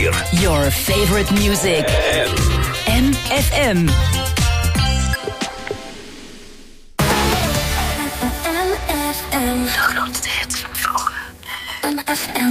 4. Your favorite music. MFM. De grootste hits van vroeger. MFM.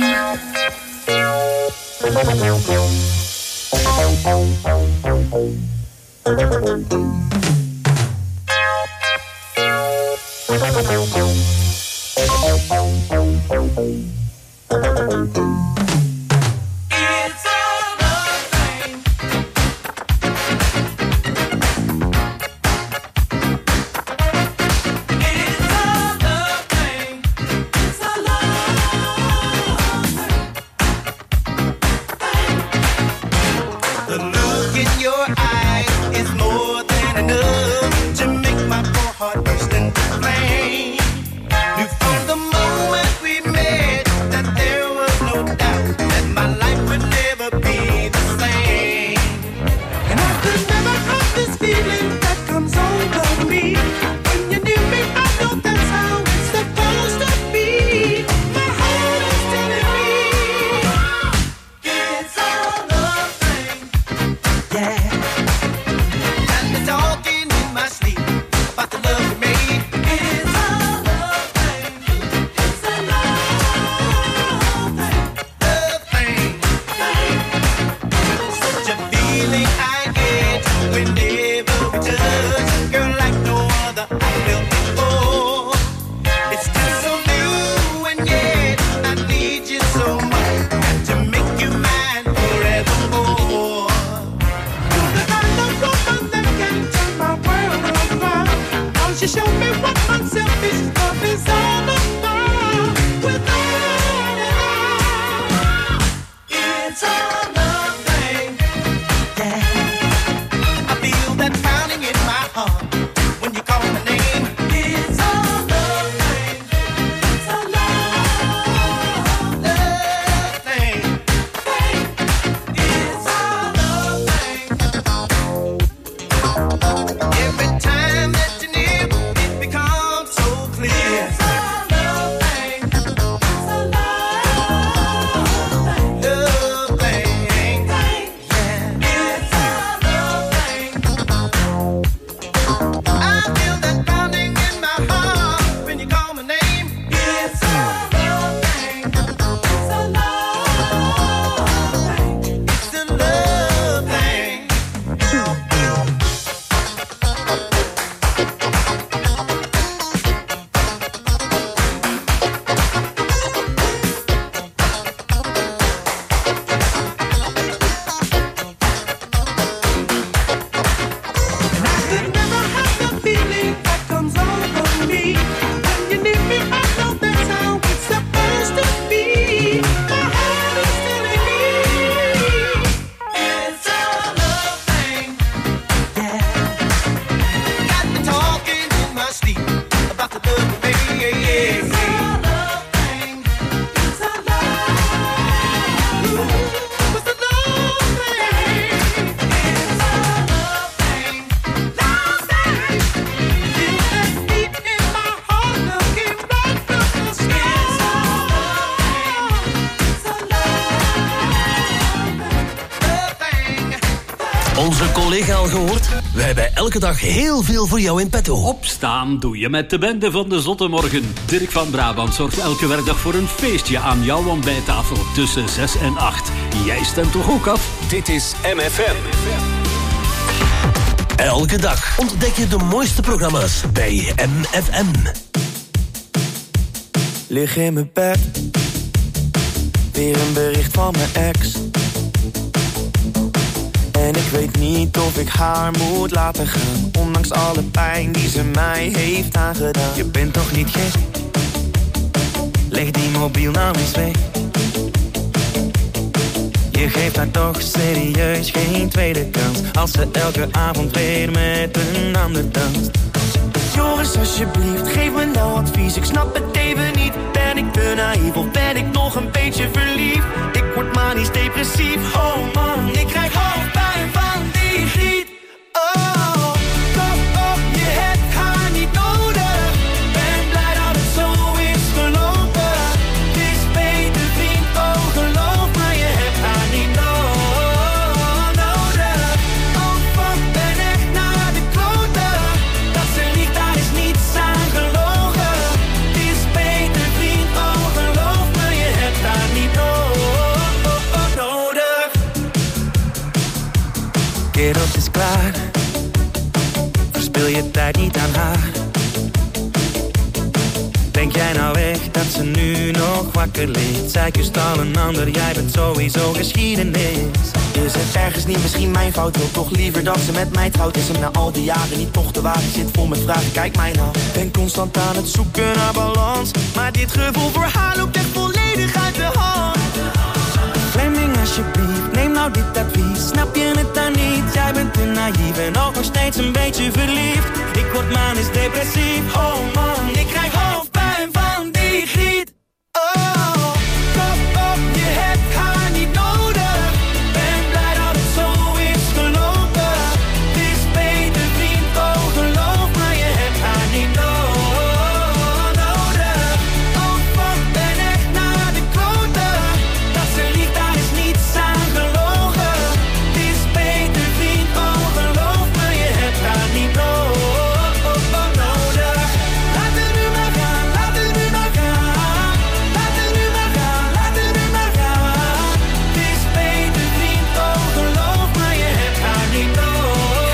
Onze collega al gehoord? We hebben elke dag heel veel voor jou in petto. Opstaan doe je met de bende van de Zotte Morgen. Dirk van Brabant zorgt elke werkdag voor een feestje aan jouw ontbijttafel tussen 6 en 8. Jij stemt toch ook af? Dit is MFM. Elke dag ontdek je de mooiste programma's bij MFM. Lig in mijn bed, weer een bericht van mijn ex. En ik weet niet of ik haar moet laten gaan, ondanks alle pijn die ze mij heeft aangedaan. Je bent toch niet gek? Leg die mobiel nou eens weg. Je geeft haar toch serieus geen tweede kans, als ze elke avond weer met een ander danst. Joris, alsjeblieft, geef me nou advies. Ik snap het even niet. Ben ik te naïef of ben ik nog een beetje verliefd? Ik word manisch depressief. Oh man, ik krijg hoofdpijn van die griet. Oh, kom op, je hebt haar niet nodig. Ben blij dat het zo is gelopen. Het is beter vriend, oh geloof me, je hebt haar niet nodig. wereld is klaar. Verspil je tijd niet aan haar. Denk jij nou echt dat ze nu nog wakker ligt? Zij kust al een ander, jij bent sowieso geschiedenis. Is het ergens niet misschien mijn fout? Wil toch liever dat ze met mij trouwt? Is hem na al die jaren niet toch de waar? Ik zit vol met vragen, kijk mij nou. Ben constant aan het zoeken naar balans, maar dit gevoel voor haar loopt echt volledig uit de hand. Fleming alsjeblieft, neem nou dit advies. Snap je het dan niet? Jij bent te naïef en ook nog steeds een beetje verliefd. Ik word manisch depressief. Oh man, ik krijg hoofdpijn van die griet. Oh, kop op, je hebt haar niet nodig. Ben blij dat het zo is gelopen. Het is beter vriend, oh geloof me, je hebt haar niet nodig. Oh fuck, ben echt naar de kloten. Dat ze liegt, daar is niets aan gelogen. Het is beter vriend, oh geloof me, je hebt haar niet nodig. Laat het nu maar gaan, laat het nu maar gaan. Laat het nu maar gaan, laat het nu maar gaan. Het is beter vriend, oh geloof me, je hebt haar niet nodig.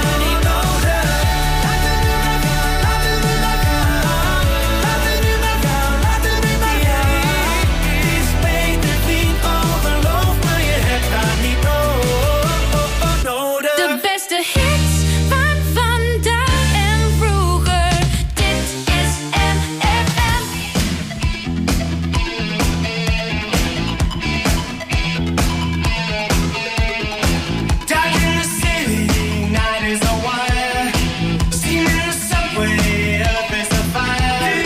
Laat het nu maar gaan, laat het nu maar gaan. Laat het nu maar gaan, laat het nu maar gaan. Het is beter vriend, oh geloof me, je hebt haar niet nodig. De beste hits van vandaag en vroeger. Dit is MFM. Dark in the city, night is a wire. Steam in the subway, up is a fire.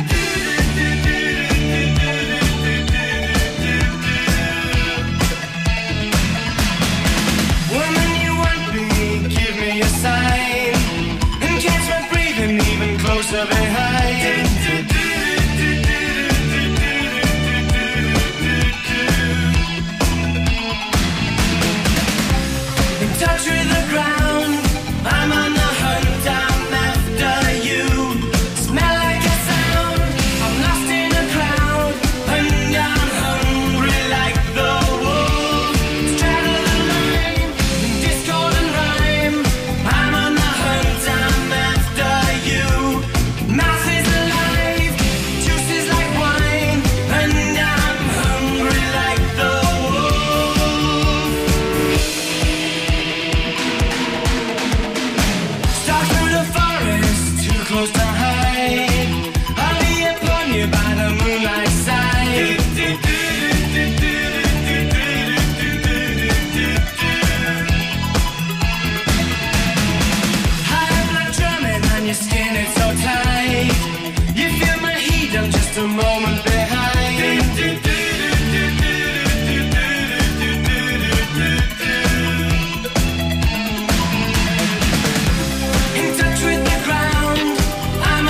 Woman, you want me, give me a sign. And catch my breathing even closer behind. In touch with the ground, I'm on the hunt, I'm after you. Smell like a sound, I'm lost in a crowd, and I'm hungry like the wolf. Straddle the line, discord and rhyme. I'm on the hunt, I'm after you. Mouth is alive, juice is like wine, and I'm hungry like the wolf. Stalk through the forest, too close to hide. I'll be upon you by the moonlight side. High blood drumming on your skin, it's so tight. You feel my heat, I'm just a moment behind. In touch with the ground, I'm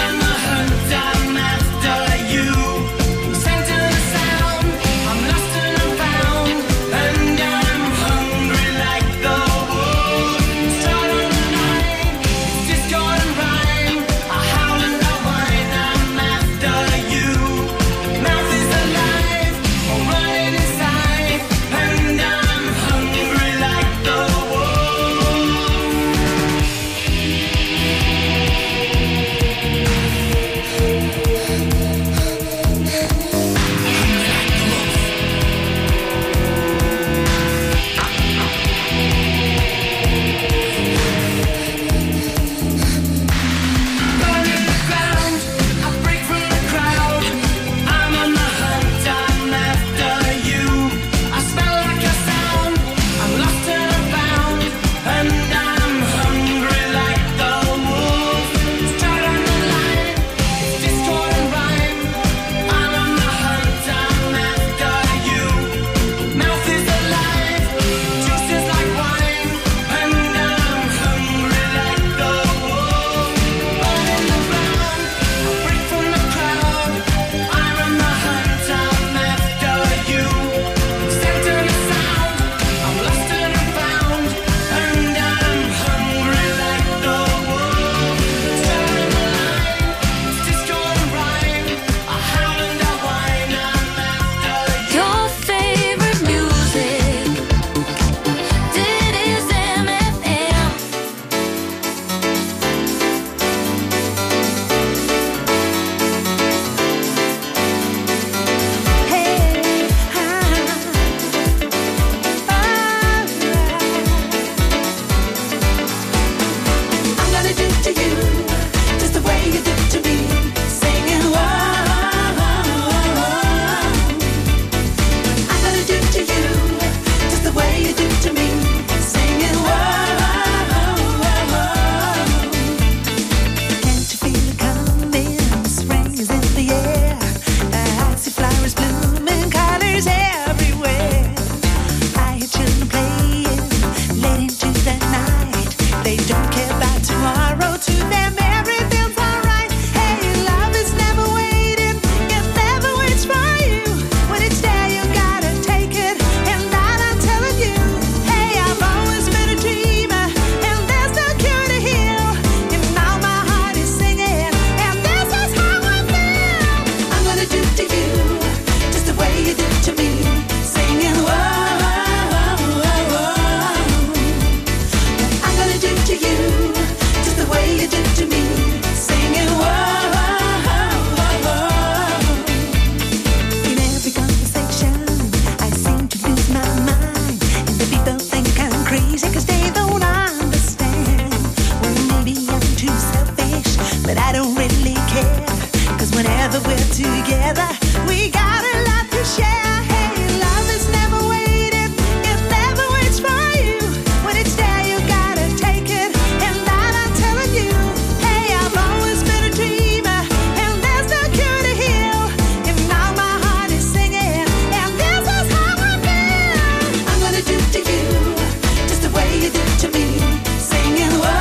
but I don't really care. 'Cause whenever we're together, we got a lot to share. Hey, love is never waiting, it never waits for you. When it's there, you gotta take it, and that I'm telling you. Hey, I've always been a dreamer, and there's no cure to heal. And now my heart is singing, and this is how I feel. I'm gonna do to you just the way you did to me, singing whoa.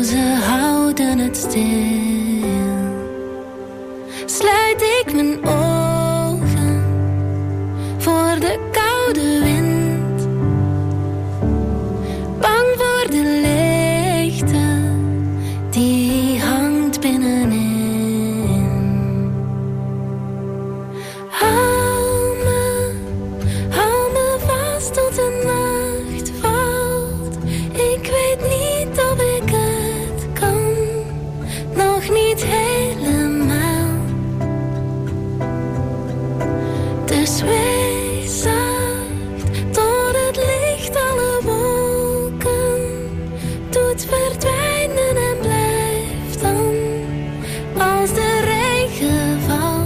ze houden het stil. Sluit ik mijn ogen voor de koude wind, bang voor de leegte die hangt binnenin. Hou me vast tot de nacht valt. Ik weet niet of ik het kan, nog niet helemaal. Dus wees zacht tot het licht alle wolken doet verdwijnen en blijft dan als de regen valt.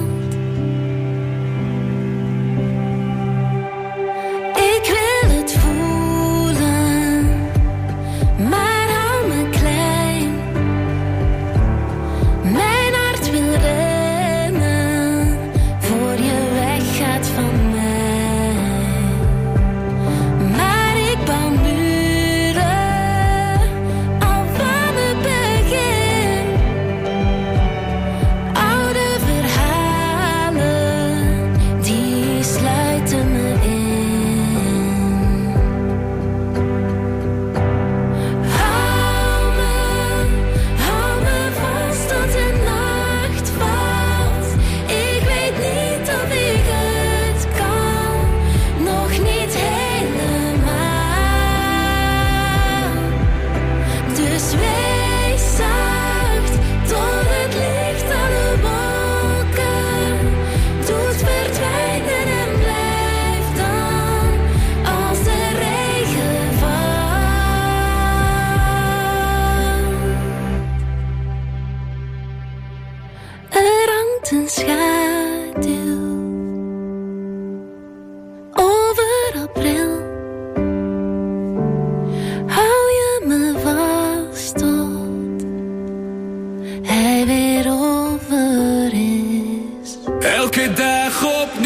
Ik wil het voelen, maar hou me klein. Mijn hart wil rennen voor je weggaat van mij. Maar ik bouw muren al van het begin. Oude verhalen die sluiten me in. Hou me vast tot de nacht valt. Ik weet niet of ik het kan, nog niet helemaal. Dus wees zacht tot het licht alle wolken doet verdwijnen en blijft dan als de regen valt. Er hangt een schaduw over april. Hou je me vast tot hij weer over is. Elke dag opnieuw.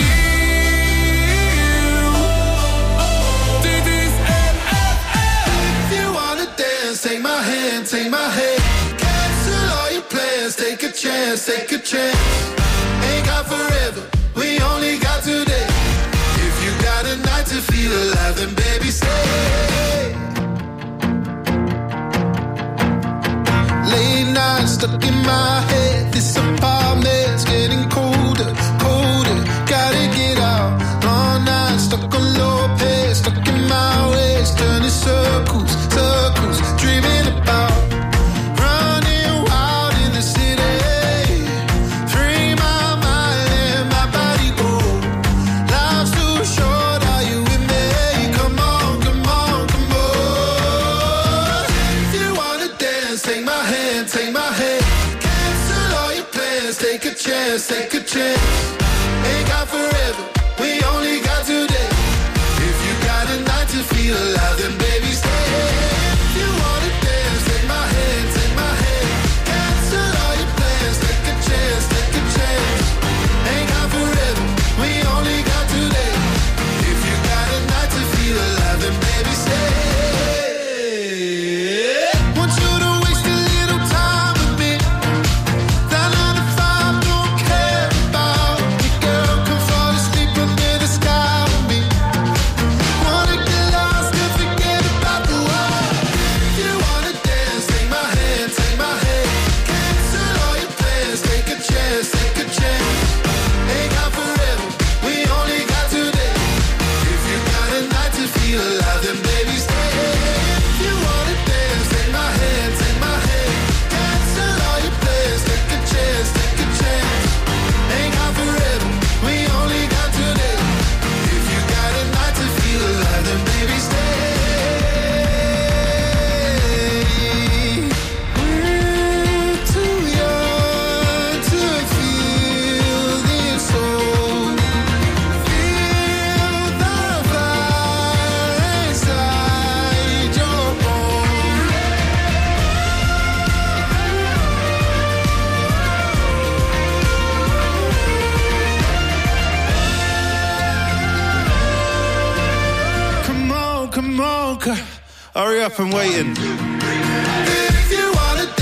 Dit is MFM. If you wanna dance, take my hand, take my hand. Cancel all your plans, take a chance, take a chance. Ain't got forever, we only got today. If you got a night to feel alive, then baby stay. Late night stuck in my head, this apartment's getting colder, colder. Gotta get out, long night stuck on low pace, stuck in my ways, turning circles, circles, dreaming about running wild in the city. Free my mind and my body go. Life's too short, are you with me? Come on, come on, come on. If you wanna dance, take my hand, take my hand. Cancel all your plans, take a chance, take a chance. Ain't got forever, we only got today. If you got a night to feel alive, then baby stay. If you wanna dance, take my hand, take my hand. Cancel all your plans, take a chance, take a chance. Ain't got forever, we only got today. If you got a night to feel alive, then baby stay. Want you to waste a little time with me. That 9 to 5 don't care about me, girl. Come fall asleep under the sky with me. Wanna get lost and forget about the world. If you wanna dance, take my hand, take my hand. Cancel all your plans, take a chance, take a chance. Ain't got forever, we only got today. If you got a night to feel alive, then baby stay. If you wanna dance, take my hand, take my hand. Cancel all your plans, take a chance, take a chance. Ain't got forever, we only got today. If you got a night to feel alive, then baby stay. We're too young to feel this soul. Feel the fire inside your bones. Come on, hurry up and waiting. If you wanna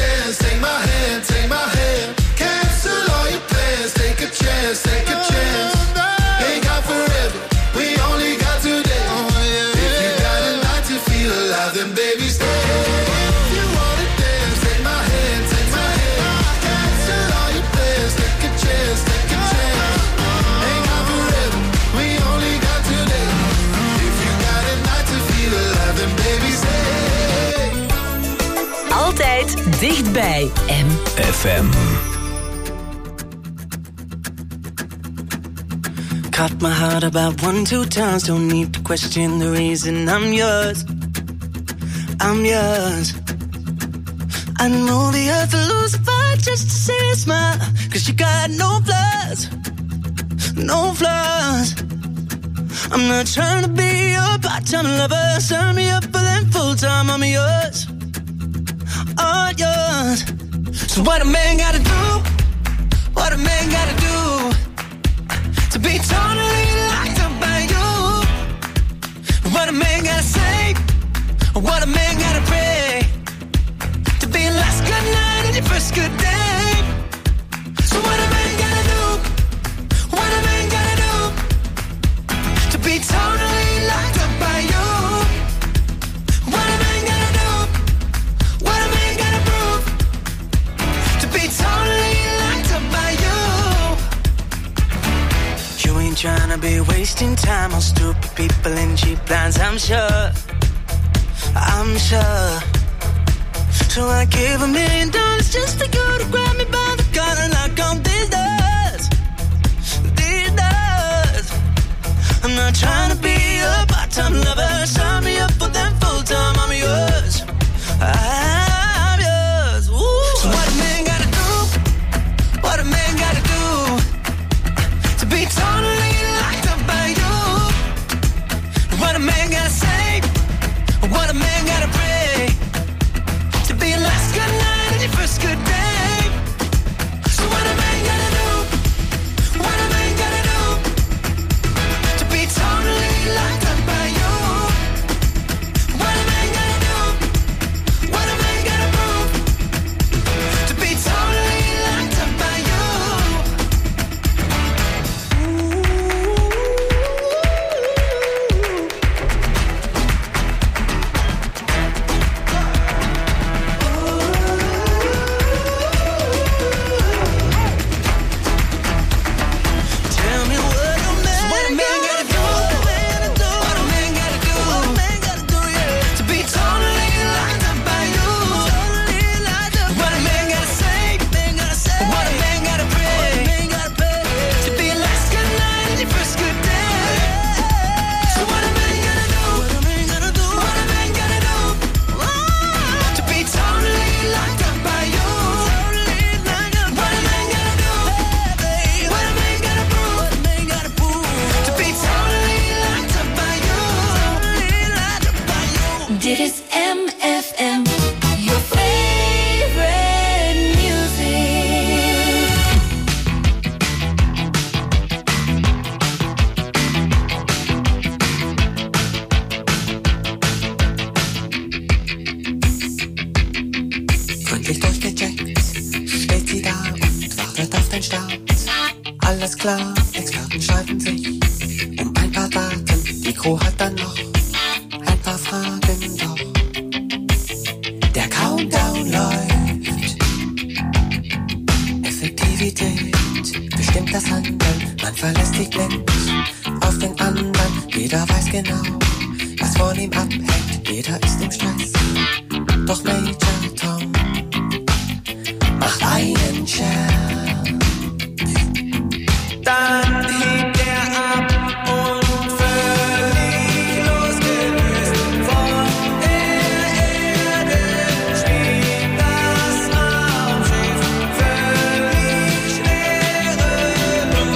Altijd dichtbij FM. Cut my heart about 1-2 times. Don't need to question the reason I'm yours. I'm yours. I know the earth will lose a fight just to see a smile. 'Cause you got no flaws. No flaws. I'm not trying to be your part-time lover. Sign me up for them full-time. I'm yours. All yours. So what a man gotta do? What a man gotta do to be totally locked up by you? What a man gotta say? What a man gotta pray to be your last good night and your first good day? So what a man gotta do? What a man gotta do to be totally locked up by you? What a man gotta do? What a man gotta prove to be totally locked up by you? You ain't tryna be wasting time on stupid people and cheap plans, I'm sure. I'm sure. So I give $1 million just to go to grab me by the collar and knock on these doors. These doors. I'm not trying to be a part-time lover. Sign me up for them full-time. I'm yours. I'm yours. Ooh. So what a man gotta do? What a man gotta do to be totally locked up by you? What a man gotta say? What a man gotta pray to be your last good night and your first good day? So what a man gotta do? What a man gotta do to be totally locked up by you? What a man gotta do? What a man gotta prove to be totally locked up by you? Tell me what a man gotta do? What a man gotta do? What a man gotta do, yeah, to be totally locked up by you? What a man gotta say? What a man gotta pray to be your last good night and your first good day? So what a man gotta do? What a man gotta do? What a man gotta do to be totally locked up by you? What a man gotta do? What a man gotta prove to be totally locked up by you? Dit is MFM, your favorite music. Gründlich durchgecheckt, steht sie da und wartet auf den Start. Alles klar, Experten streiten sich um ein paar Daten. Die Crew hat dann noch ein paar Fragen, doch der Countdown läuft. Effektivität bestimmt das Handeln. Man verlässt sich blind auf den anderen. Jeder weiß genau, was von ihm abhängt. Jeder ist im Stress, doch Major Tom macht einen Scherz. Dann hebt er ab und völlig losgelöst von der Erde spielt das Raumschiff völlig schwerelos.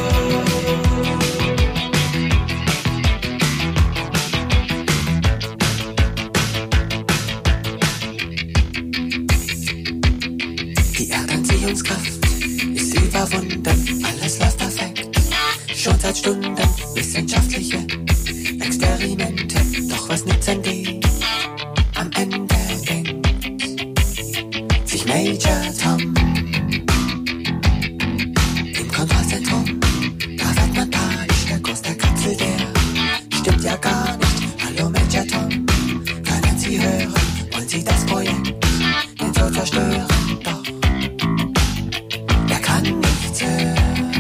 Die Erdanziehungskraft ist überwunden, alles läuft perfekt. Schon seit Stunden wissenschaftliche Experimente. Doch was nützen die? Am Ende denkt sich Major Tom im Kontrollzentrum. Da wird man panisch, der Kurs der Kapsel, der stimmt ja gar nicht. Hallo Major Tom, können Sie hören? Wollen Sie das Projekt den so zerstören? Doch er kann nichts hören.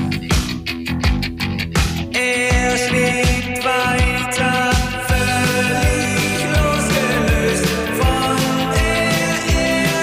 Er schwebt weiter, völlig losgelöst von der Erde.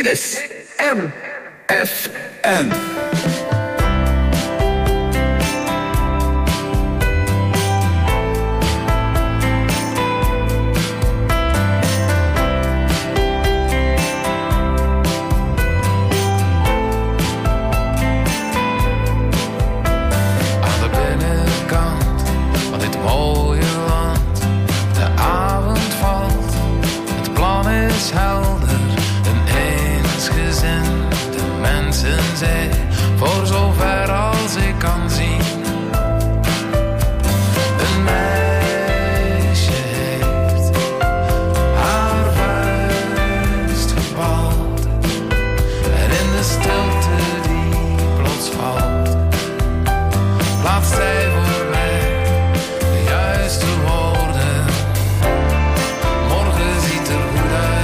Dit is MFM. Helder en eensgezind, de mensen zij, voor zover als ik kan zien. Een meisje heeft haar vuist gebald en in de stilte die plots valt, plaatst zij voor mij de juiste woorden. Morgen ziet er goed uit.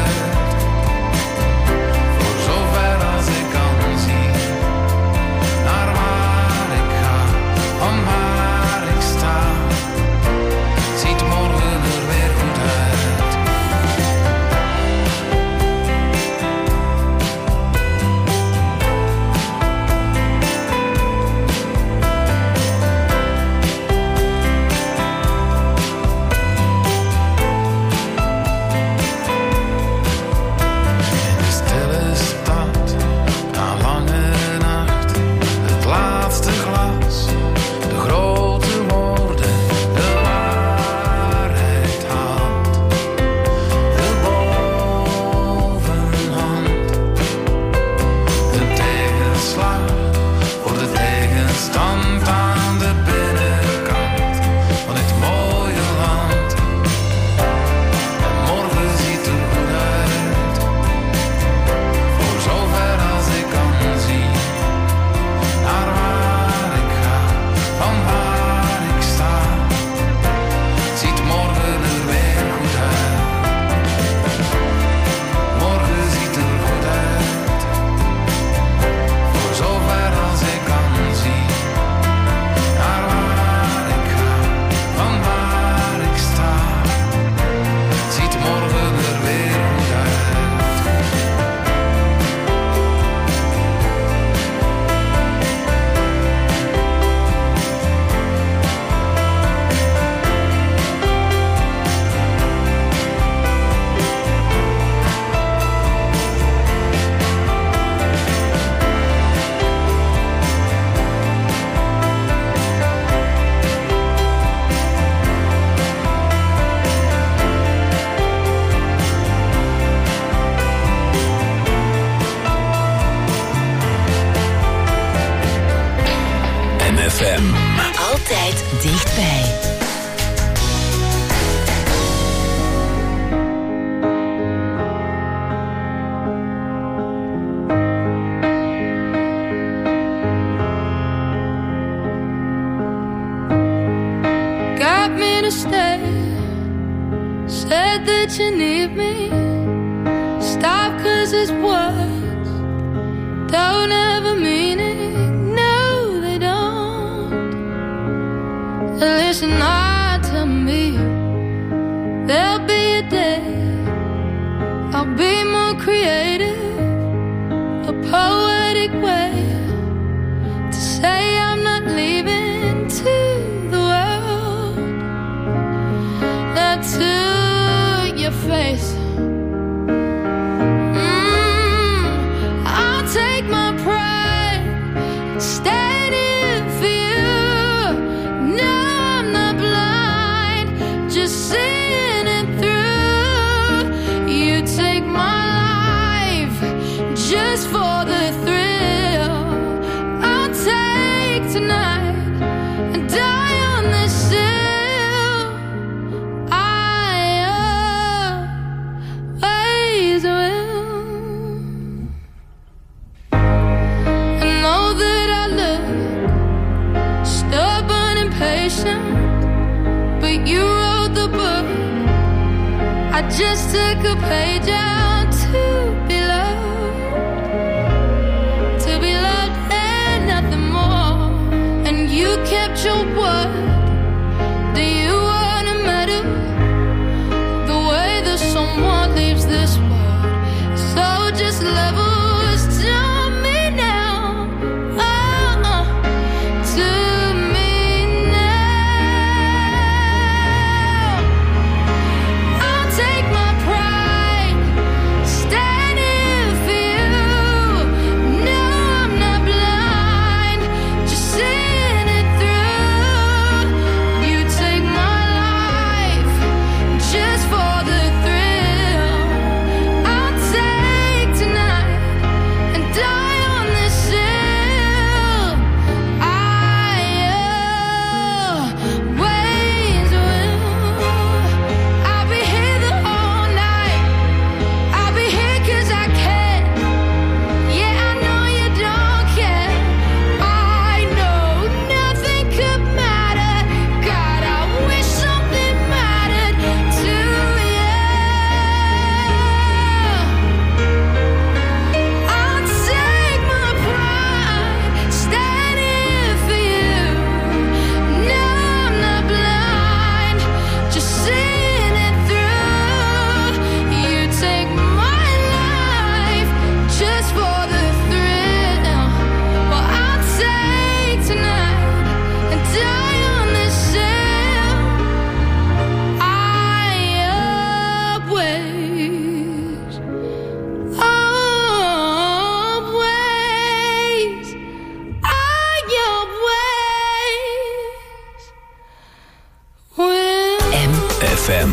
Altijd dichtbij. Got me to stay. Said that you need me. Stop 'cause it's words don't ever mean it. Listen hard to me. There'll be a day I'll be more creative, a poetic way to say I'm not leaving to the world. Not to your face. I'll take my pride, stand in for you. No, seeing it through. You take my life just for the thrill. I'll take tonight and die on this hill. I always will. I know that I look stubborn and patient, but you wrote the book. I just took a page out to be loved and nothing more. And you kept your word. Do you want a medal? The way that someone leaves this world. So just level FM.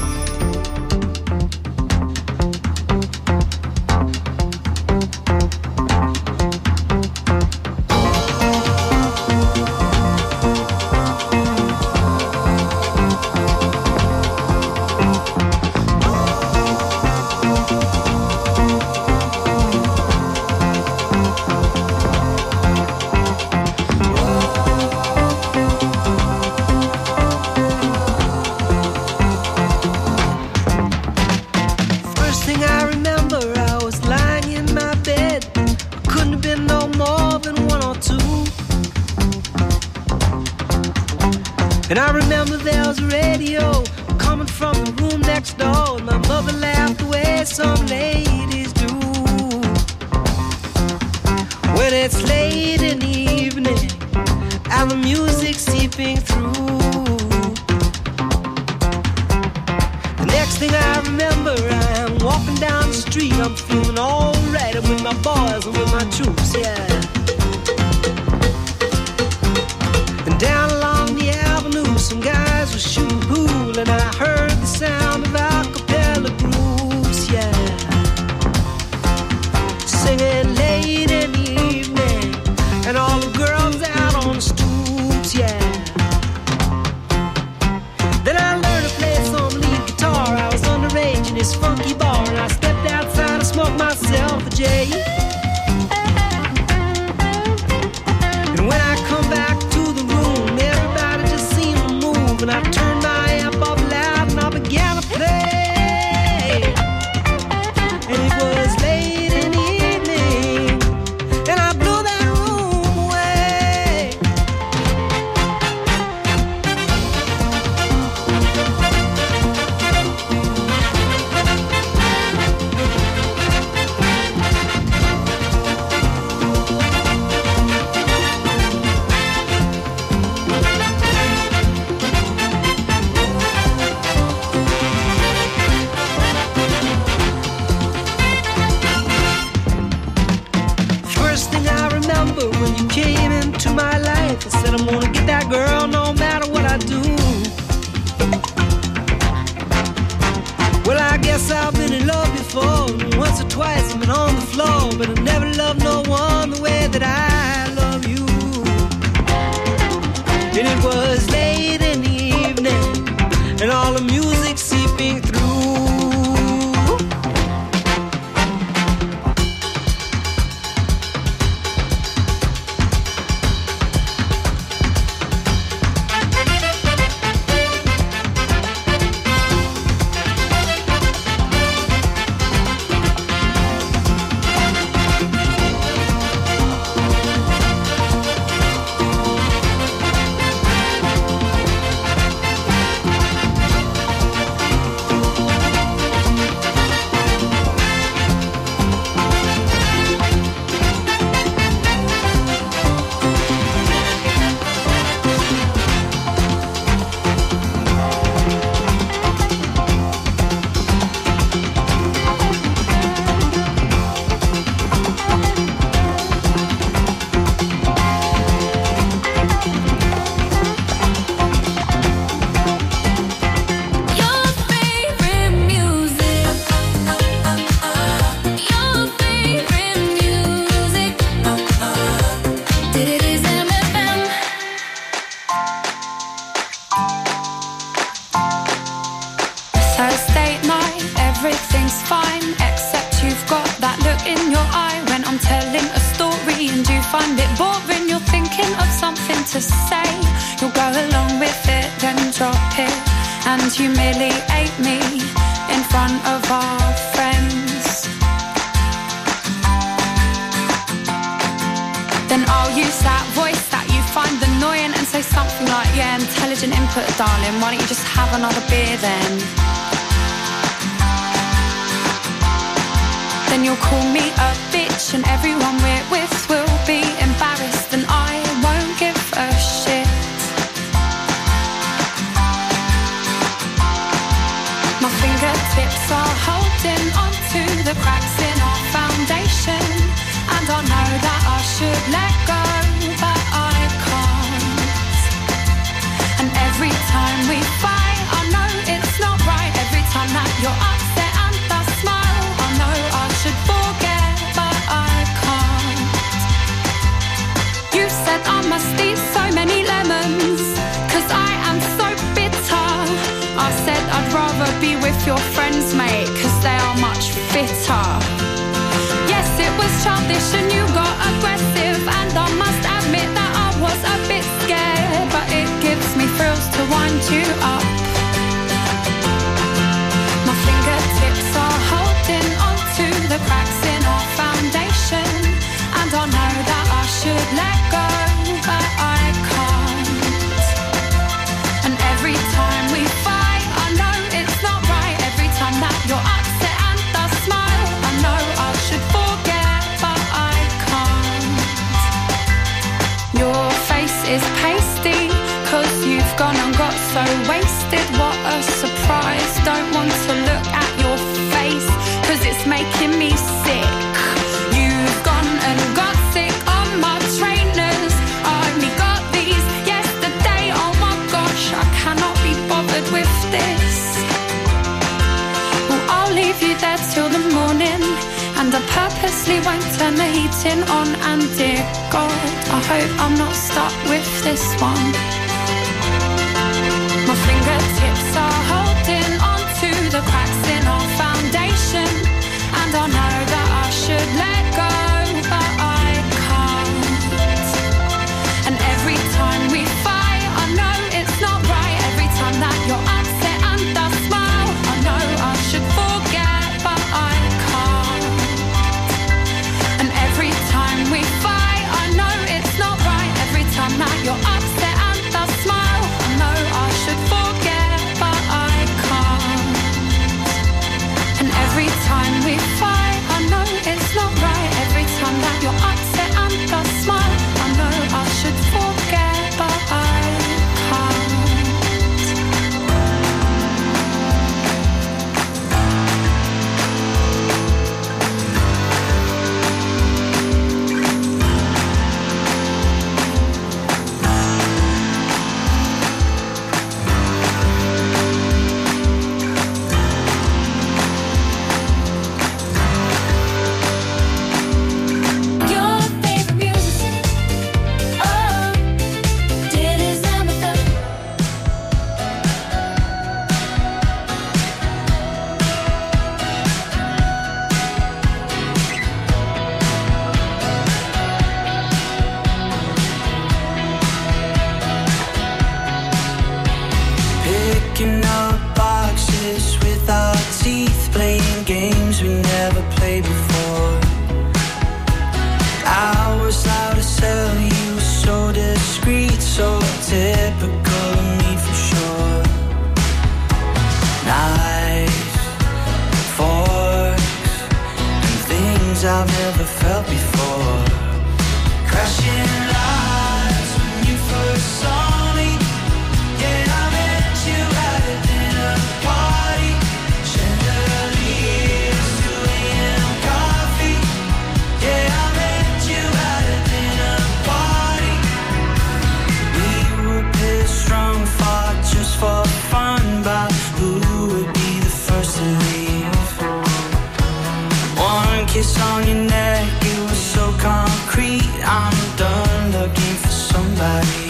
And I remember there was a radio coming from the room next door, and my mother laughed the way some ladies do. When it's late in the evening and the music's seeping through, the next thing I remember, I'm walking down the street, I'm feeling alright. I'm with my boys and with my troops, yeah. And down along the avenue, some guys were shooting pool, and I heard the sound of a cappella groups, yeah, singing late in the evening, and all the girls out on the stoops, yeah. Then I learned to play some lead guitar. I was underage in this funky bar, and I stepped outside and smoked myself a J. And when I come back to the room, everybody just seemed to move, and I turned my amp up loud and I began to play. And it was late in the evening, and I blew that room away. First thing I remember when you came into my life, I said I'm gonna get that girl no matter what I do. Well, I guess I've been in love before, and once or twice I've been on the floor, but I never loved no one the way that I love you. And it was late in the evening, and all the music seeping through. Thursday night, everything's fine, except you've got that look in your eye when I'm telling a story and you find it boring. You're thinking of something to say, you'll go along with it, then drop it and humiliate me in front of our friends. Then I'll use that voice that you find annoying and say something like, yeah, intelligent input, darling, why don't you just have another beer then? Then you'll call me a bitch and everyone we're with will be embarrassed and I won't give a shit. My fingertips are holding onto the cracks in our foundation, and I know that I should let go, but I can't. And every time we fight, I know it's not audition you got aggressive, and I must admit that I was a bit scared, but it gives me thrills to wind you up. My fingertips are holding onto the cracks in our foundation, and I know that I should let go, but I can't. And every time we fight, I know it's not right. Every time that you're upset and I smile, I know I should forget, but I can't. Your face is pasty, 'cause you've gone and got so wasted. What a surprise. Don't want to look at your face, 'cause it's making me sick. You've gone and got sick on my trainers. I only got these yesterday. Oh my gosh, I cannot be bothered with this. Well, I'll leave you there till the morning, and I purposely won't turn the heating on. And dear God, I hope I'm not stuck with this one. My fingertips are holding onto the cracks in our foundation, and I know that I should let go, but I can't. And every time we fight, I know it's not right. Every time that you're upset and I smile, I know I should forget, but I can't. And every time we fight, I know it's not right. Every time that you're upset and I smile, I know I should forget, but I can't. And every time we fight, I know it's not right. Every time that you're upset and I smile, I know I should forget, but I can't. Your favorite music, oh, dit is MFM. Picking up boxes with our teeth, playing games we never played before. I was out to sell you, so discreet, so typical of me for sure. Knives, forks, and things I've never felt before. Crashing lights when you first saw me. Yeah, I met you at a dinner party. Chandeliers, 2 a.m. coffee. Yeah, I met you at a dinner party. We were pissed drunk, fought just for fun, but who would be the first to leave? One kiss on your neck, it was so concrete. I'm done looking for somebody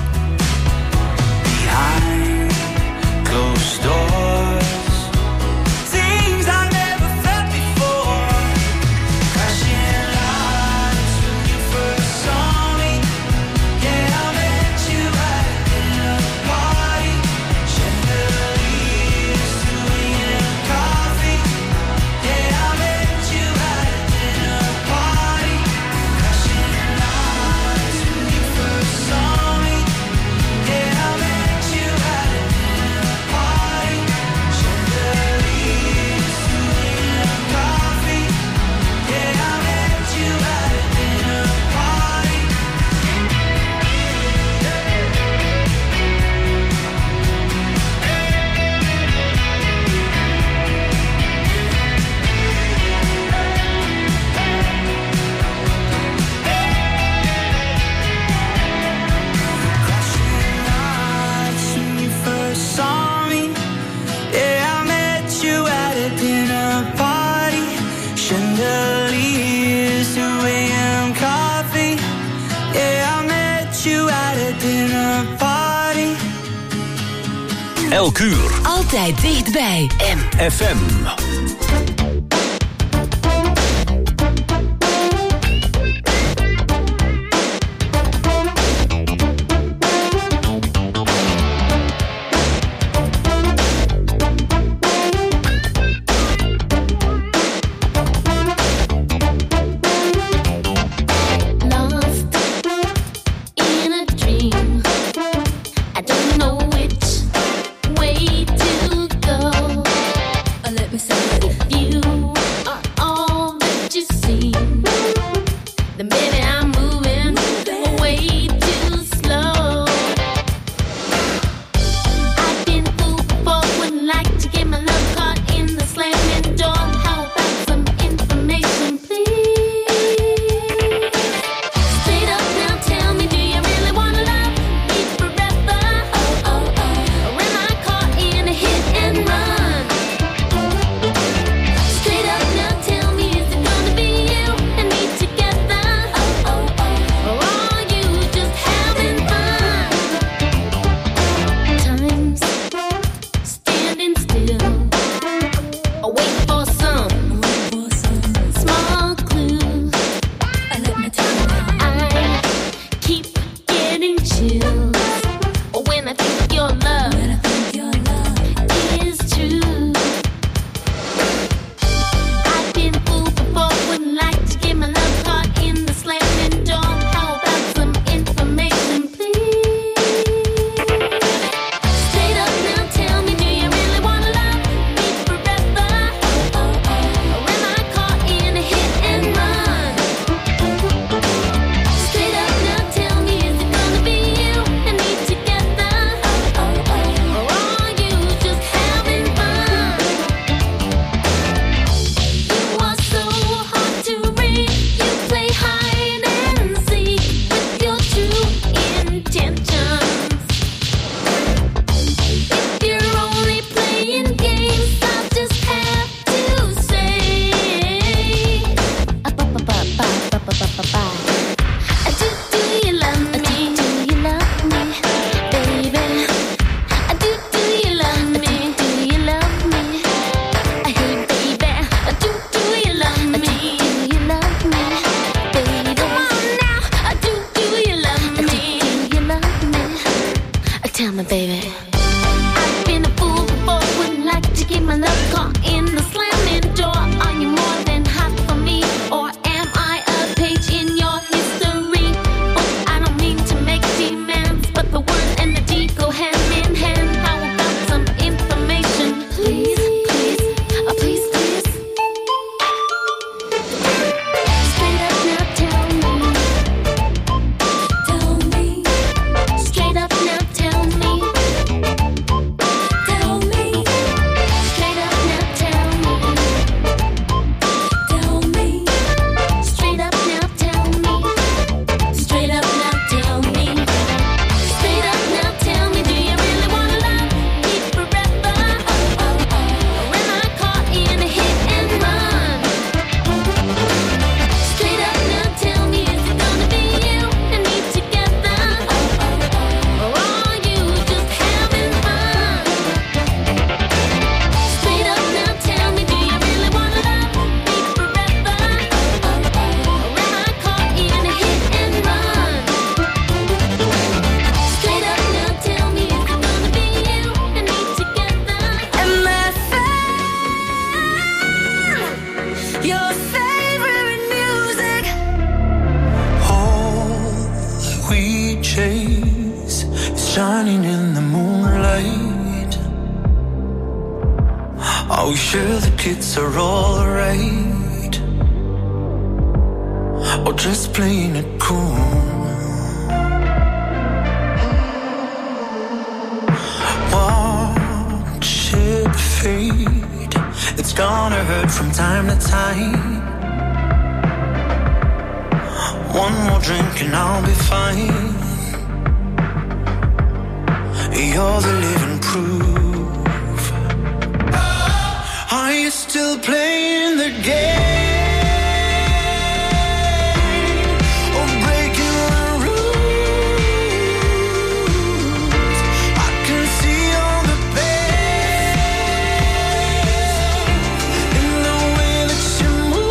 behind closed doors. Things I never felt before. Crashing lights when you first saw me. Yeah, I met you at a dinner party. Chandeliers, 2 a.m. coffee. Yeah, I met you at a dinner party. Crashing lights when you first saw me. Yeah, I met you at a dinner party. Chandeliers, 2 a.m. coffee. Yeah, I met you at a dinner party. Crashing lights when you first saw me. Yeah, I met you at a dinner party. Chandeliers, 2 a.m. coffee. Yeah, I met you at a dinner party. Elk uur. Altijd dichtbij. FM. Are we sure the kids are all right? Or just playing it cool? Watch it fade. It's gonna hurt from time to time. One more drink and I'll be fine. You're the living proof. Are you still playing the game? Or breaking the rules? I can see all the pain in the way that you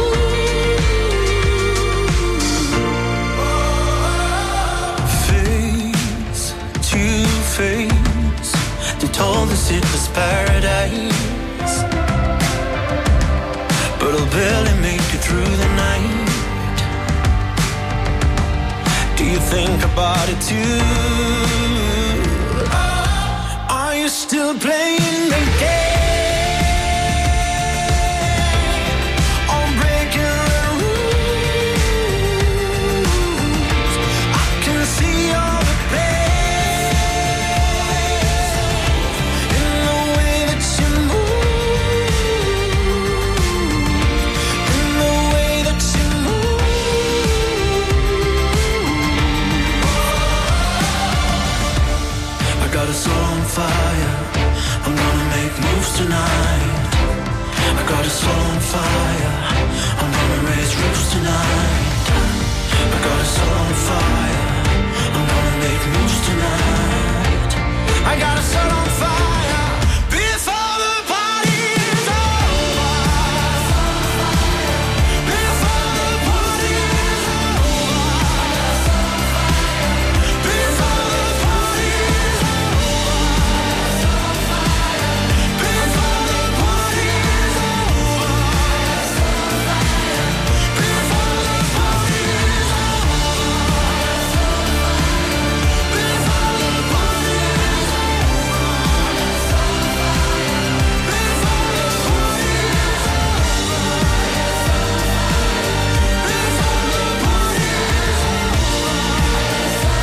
move. Face to face, they told us it was paradise, but I'll barely make it through the night. Do you think about it too? Are you still playing the game? Or breaking the rules? I can see all the pain in the way that you move. In the way that you move. I got us all on fire. I'm gonna make moves tonight. I got us all on fire. I'm gonna raise roofs tonight. I got us all on fire. I'm gonna make moves tonight. I got us all on fire before the party is over. Before the party is over. Before the party is over. Before the party is over. Before the party is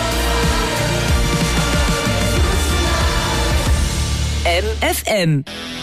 MFM.